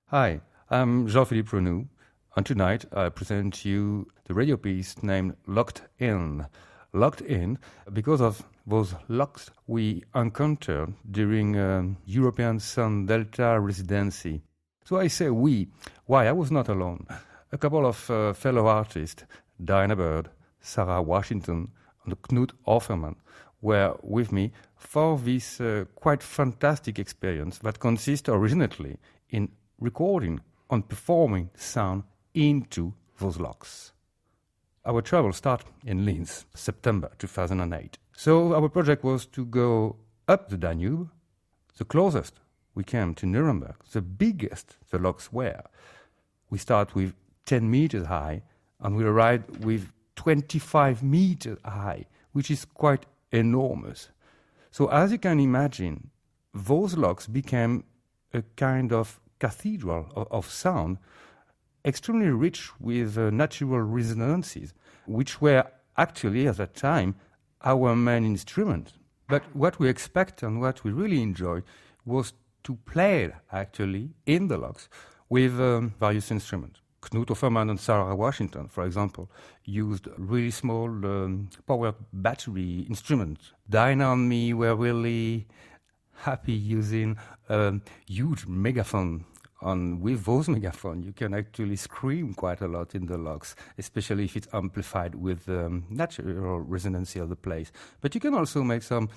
Hi, I'm Jean-Philippe Renou, and tonight I present to you the radio piece named Locked In. Locked In because of those locks we encountered during European Sun Delta residency. So I say we. Why? I was not alone. A couple of fellow artists, Diana Bird, Sarah Washington, and Knut Offerman, were with me for this quite fantastic experience that consists originally in recording and performing sound into those locks. Our travel started in Linz, September 2008. So our project was to go up the Danube. The closest we came to Nuremberg, the biggest the locks were. We start with 10 meters high and we arrived with 25 meters high, which is quite enormous. So as you can imagine, those locks became a kind of cathedral of sound, extremely rich with natural resonances, which were actually at that time our main instrument. But what we expect and what we really enjoy was to play actually in the locks with various instruments. Knut Offerman and Sarah Washington, for example, used really small powered battery instruments. Diana and me were really happy using a huge megaphone. And with those megaphones, you can actually scream quite a lot in the locks, especially if it's amplified with natural resonance of the place. But you can also make some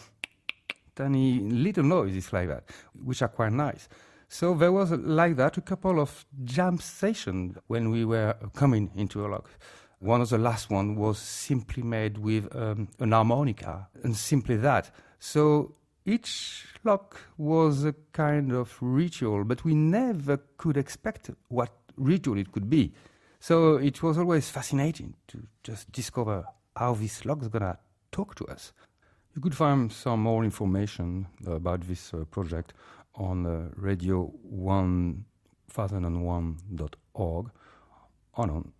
tiny little noises like that, which are quite nice. So there was, like that, a couple of jam sessions when we were coming into a lock. One of the last one was simply made with an harmonica, and simply that. So each lock was a kind of ritual, but we never could expect what ritual it could be. So it was always fascinating to just discover how this lock is going to talk to us. You could find some more information about this project on radio1001.org and on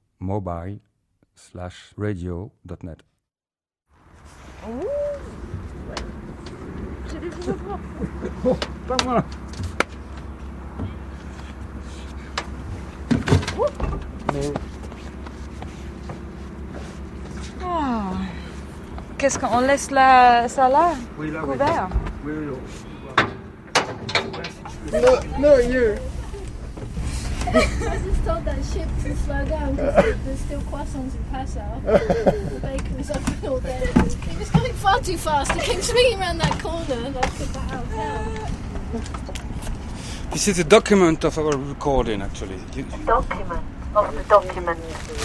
mobile/radio.net. Qu'est-ce qu'on laisse ça là? Oui, là, couvert? Oui. No, you. I just told that ship to slow down because there's still croissants in Passau. The baker was up all day. He was going far too fast. He came swinging around that corner and I took the hotel. This is a document of our recording, actually. Document of the document.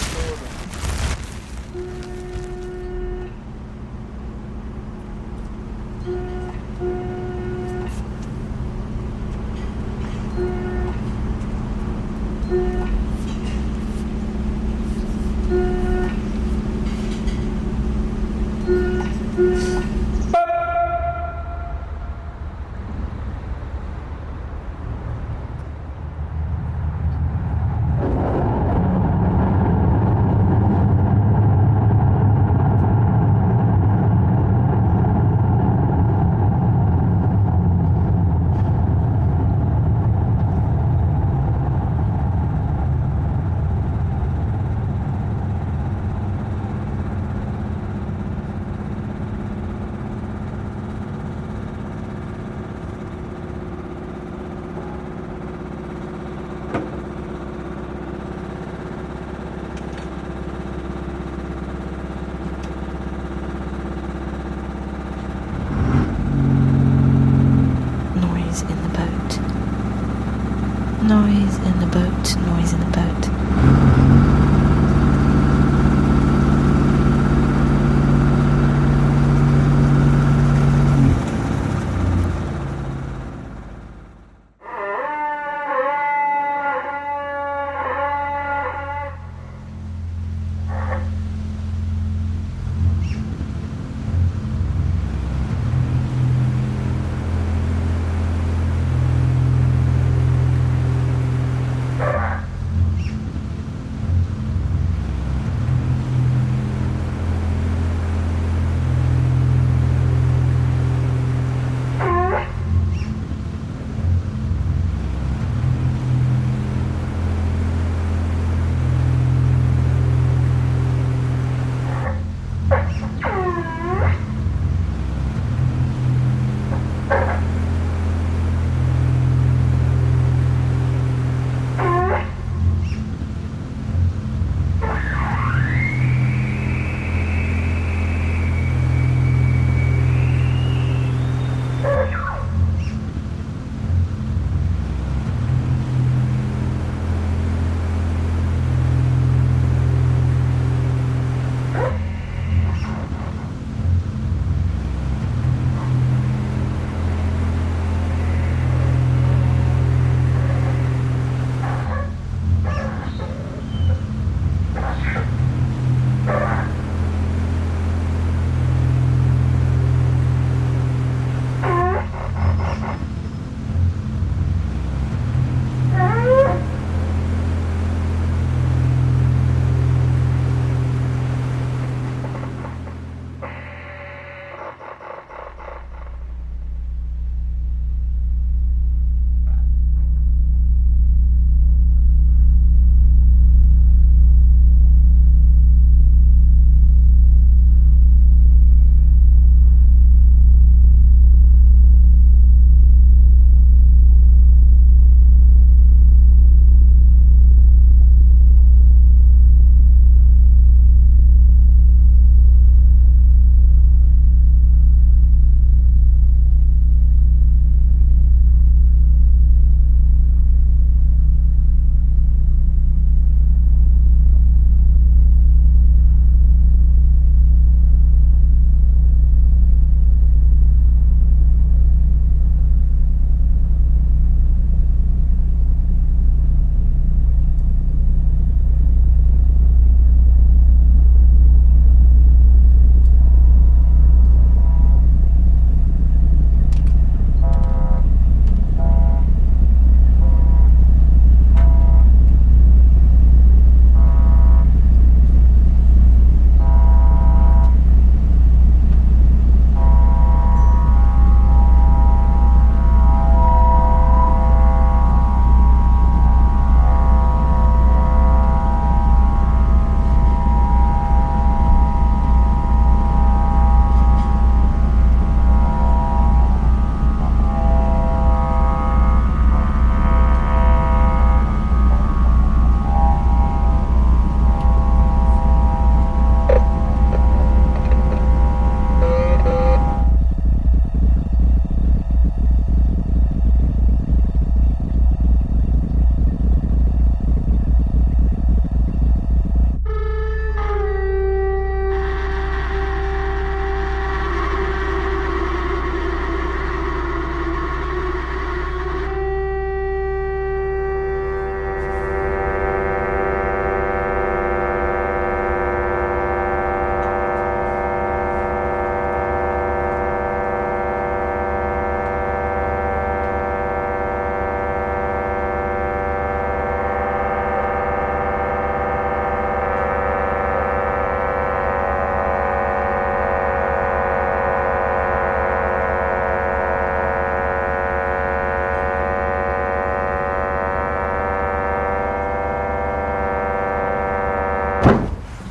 Noise in the boat, noise in the boat.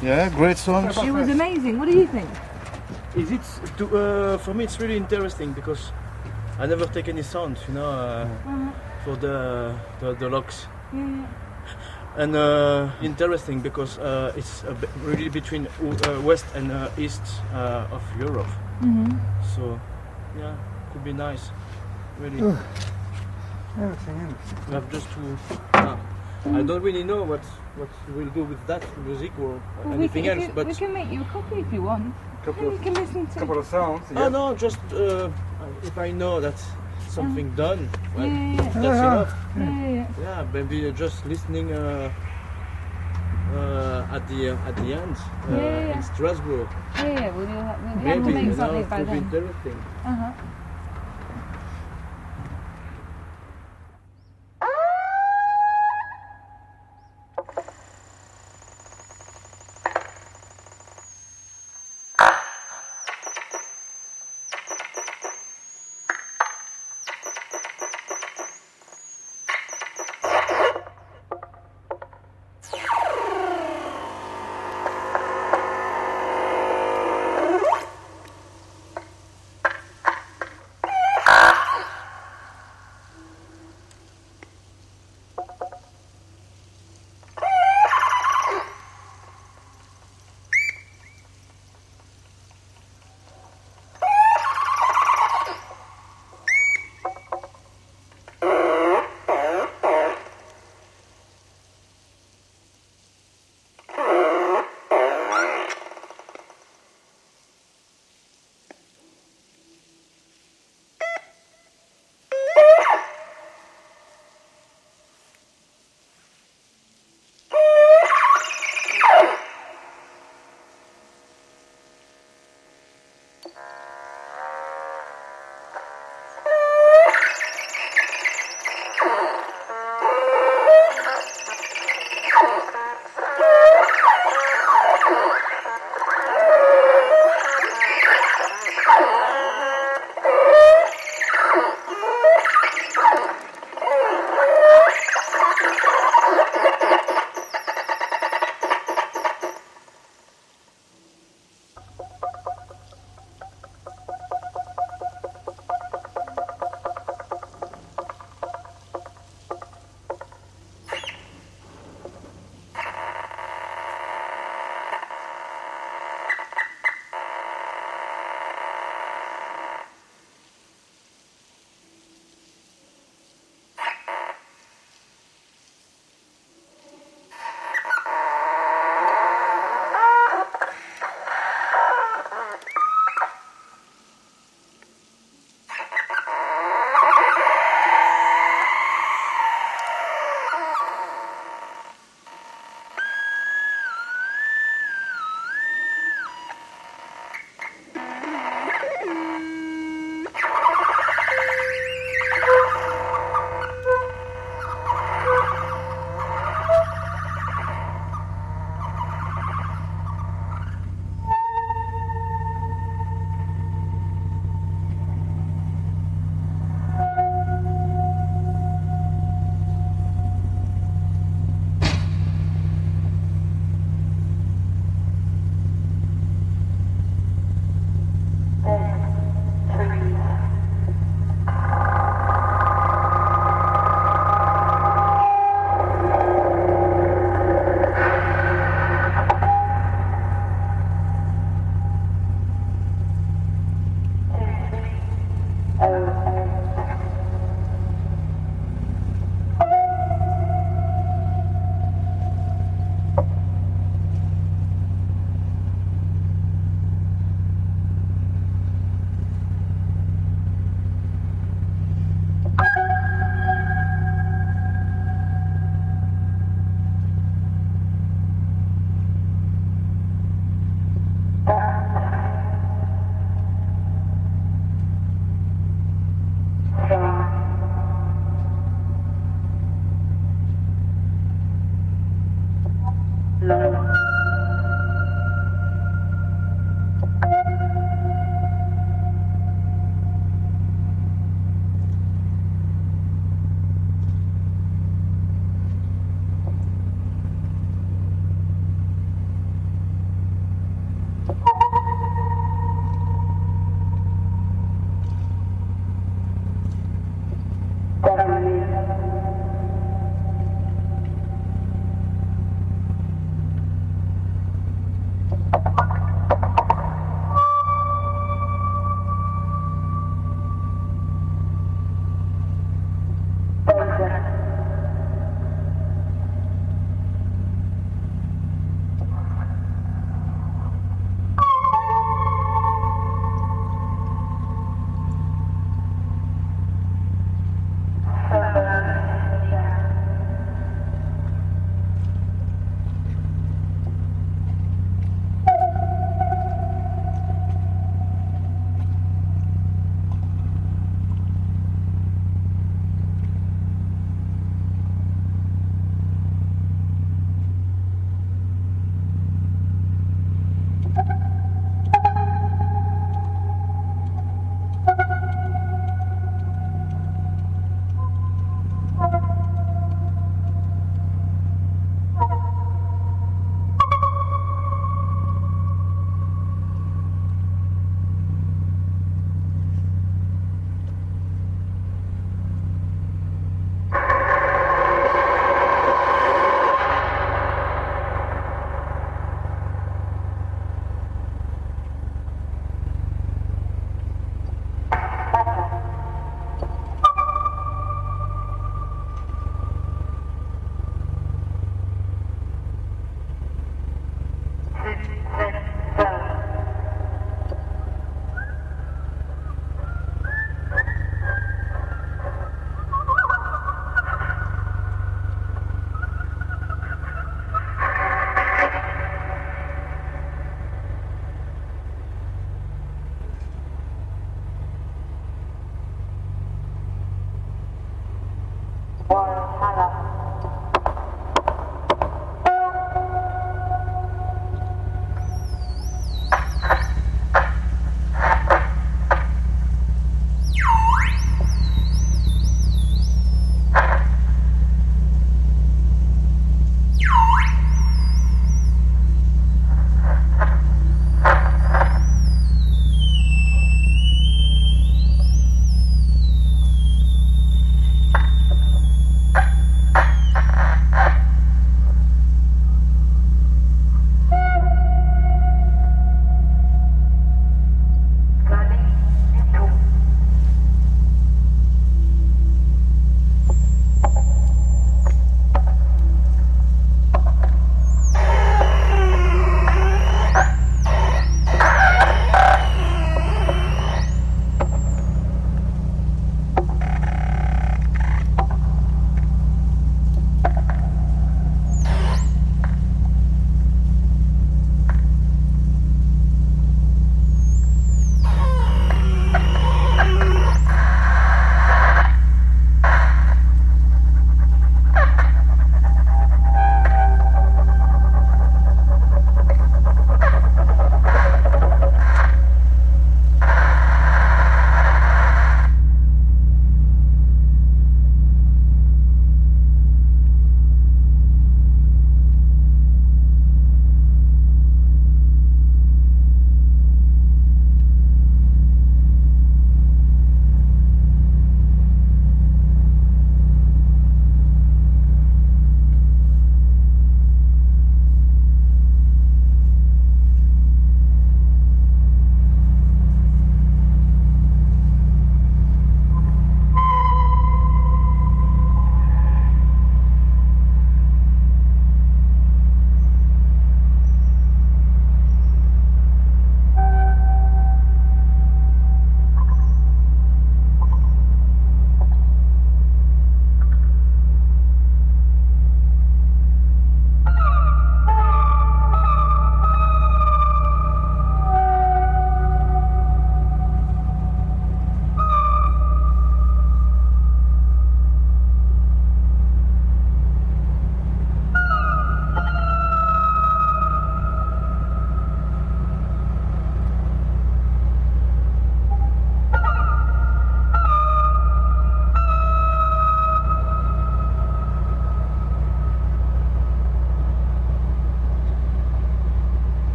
Yeah, great songs. She was amazing. What do you think? Is it for me? It's really interesting because I never take any sound, for the locks. Yeah. And interesting because it's really between west and east of Europe. Mm-hmm. So yeah, could be nice. Really. Everything. We have just to. I don't really know what we'll do with that music or anything else, but we can make you a copy if you want. You can listen to. Couple of sounds. oh no, just if I know that something done, well, Yeah. that's enough. Yeah. Yeah, maybe just listening at the end Yeah. in Strasbourg. Yeah. We'll have to Maybe make something by could be then. interesting. Uh-huh.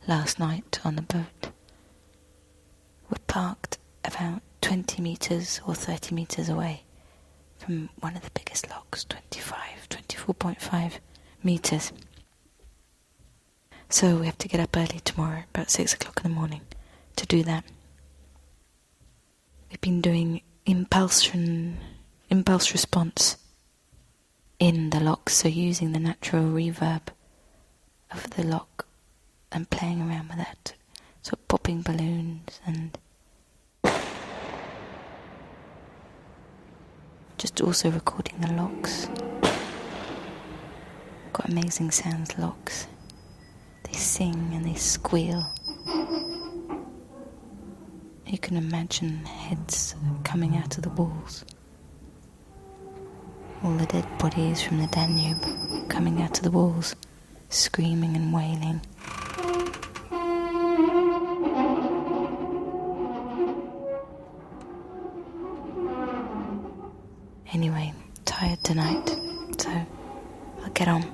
last night on the boat. We're parked about 20 metres or 30 metres away from one of the biggest locks, 24.5 metres. So we have to get up early tomorrow, about 6 o'clock in the morning, to do that. We've been doing impulse response in the locks, so using the natural reverb of the lock and playing around with that, so popping balloons and just also recording the locks. Got amazing sounds, locks. They sing and they squeal. You can imagine heads coming out of the walls. All the dead bodies from the Danube coming out of the walls, screaming and wailing. Anyway, tired tonight, so I'll get on.